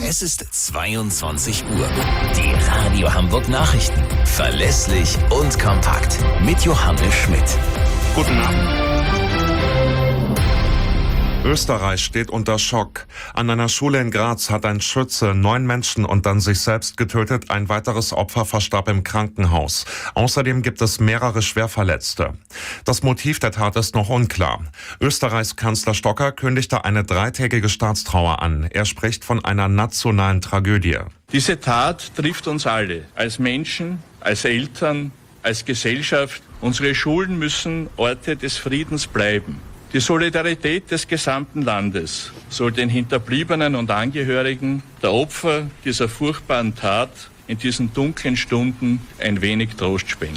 Es ist 22 Uhr. Die Radio Hamburg Nachrichten. Verlässlich und kompakt. Mit Johannes Schmidt. Guten Abend. Österreich steht unter Schock. An einer Schule in Graz hat ein Schütze 9 Menschen und dann sich selbst getötet. Ein weiteres Opfer verstarb im Krankenhaus. Außerdem gibt es mehrere Schwerverletzte. Das Motiv der Tat ist noch unklar. Österreichs Kanzler Stocker kündigte eine 3-tägige Staatstrauer an. Er spricht von einer nationalen Tragödie. Diese Tat trifft uns alle. Als Menschen, als Eltern, als Gesellschaft. Unsere Schulen müssen Orte des Friedens bleiben. Die Solidarität des gesamten Landes soll den Hinterbliebenen und Angehörigen der Opfer dieser furchtbaren Tat in diesen dunklen Stunden ein wenig Trost spenden.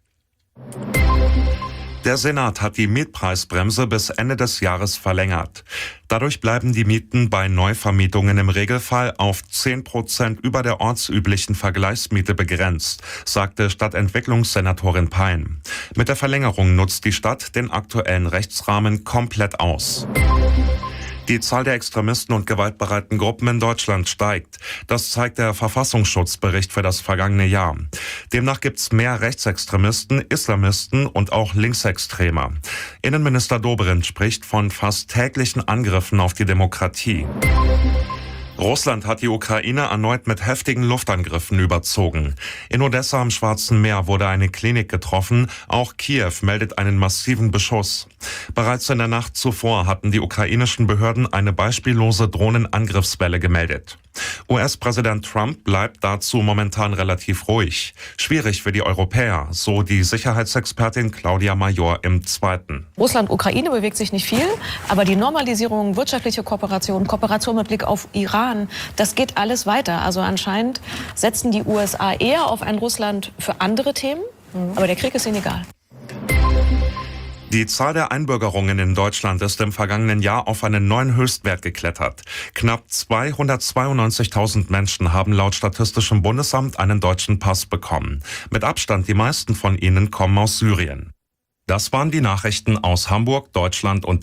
Der Senat hat die Mietpreisbremse bis Ende des Jahres verlängert. Dadurch bleiben die Mieten bei Neuvermietungen im Regelfall auf 10% über der ortsüblichen Vergleichsmiete begrenzt, sagte Stadtentwicklungssenatorin Pein. Mit der Verlängerung nutzt die Stadt den aktuellen Rechtsrahmen komplett aus. Die Zahl der Extremisten und gewaltbereiten Gruppen in Deutschland steigt. Das zeigt der Verfassungsschutzbericht für das vergangene Jahr. Demnach gibt's mehr Rechtsextremisten, Islamisten und auch Linksextreme. Innenminister Dobrindt spricht von fast täglichen Angriffen auf die Demokratie. Russland hat die Ukraine erneut mit heftigen Luftangriffen überzogen. In Odessa am Schwarzen Meer wurde eine Klinik getroffen. Auch Kiew meldet einen massiven Beschuss. Bereits in der Nacht zuvor hatten die ukrainischen Behörden eine beispiellose Drohnenangriffswelle gemeldet. US-Präsident Trump bleibt dazu momentan relativ ruhig. Schwierig für die Europäer, so die Sicherheitsexpertin Claudia Major im Zweiten. Russland-Ukraine bewegt sich nicht viel, aber die Normalisierung, wirtschaftliche Kooperation, Kooperation mit Blick auf Iran, das geht alles weiter. Also anscheinend setzen die USA eher auf ein Russland für andere Themen, aber der Krieg ist ihnen egal. Die Zahl der Einbürgerungen in Deutschland ist im vergangenen Jahr auf einen neuen Höchstwert geklettert. Knapp 292.000 Menschen haben laut Statistischem Bundesamt einen deutschen Pass bekommen. Mit Abstand die meisten von ihnen kommen aus Syrien. Das waren die Nachrichten aus Hamburg, Deutschland und